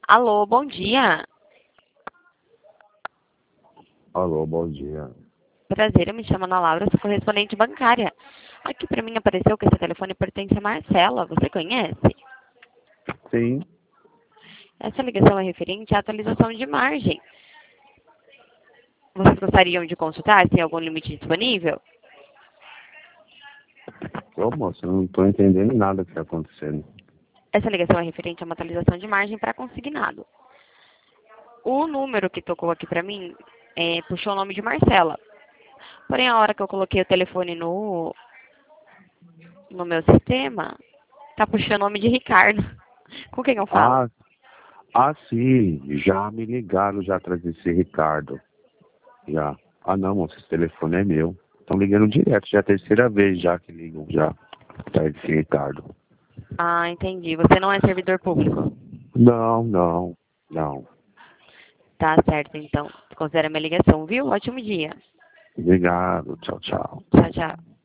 Alô, bom dia. Alô, bom dia. Prazer, eu me chamo Ana Laura, sou correspondente bancária. Aqui para mim apareceu que esse telefone pertence a Marcela. Você conhece? Sim, Essa ligação é referente à atualização de margem. Vocês gostariam de consultar se tem algum limite disponível? ô moço, eu não estou entendendo nada que está acontecendo. Essa ligação é referente a uma atualização de margem para consignado. O número que tocou aqui para mim puxou o nome de Marcela. Porém, a hora que eu coloquei o telefone no meu sistema, tá puxando o nome de Ricardo. Com quem eu falo? Ah, sim, já me ligaram já atrás desse Ricardo. Já. Ah, não, moço, esse telefone é meu. Estão ligando direto, já é a terceira vez já que ligam já atrás desse Ricardo. Ah, entendi. Você não é servidor público. Não, não, não. Tá certo, então. Considera minha ligação, viu? Ótimo dia. Obrigado, tchau, tchau. Tchau, tchau.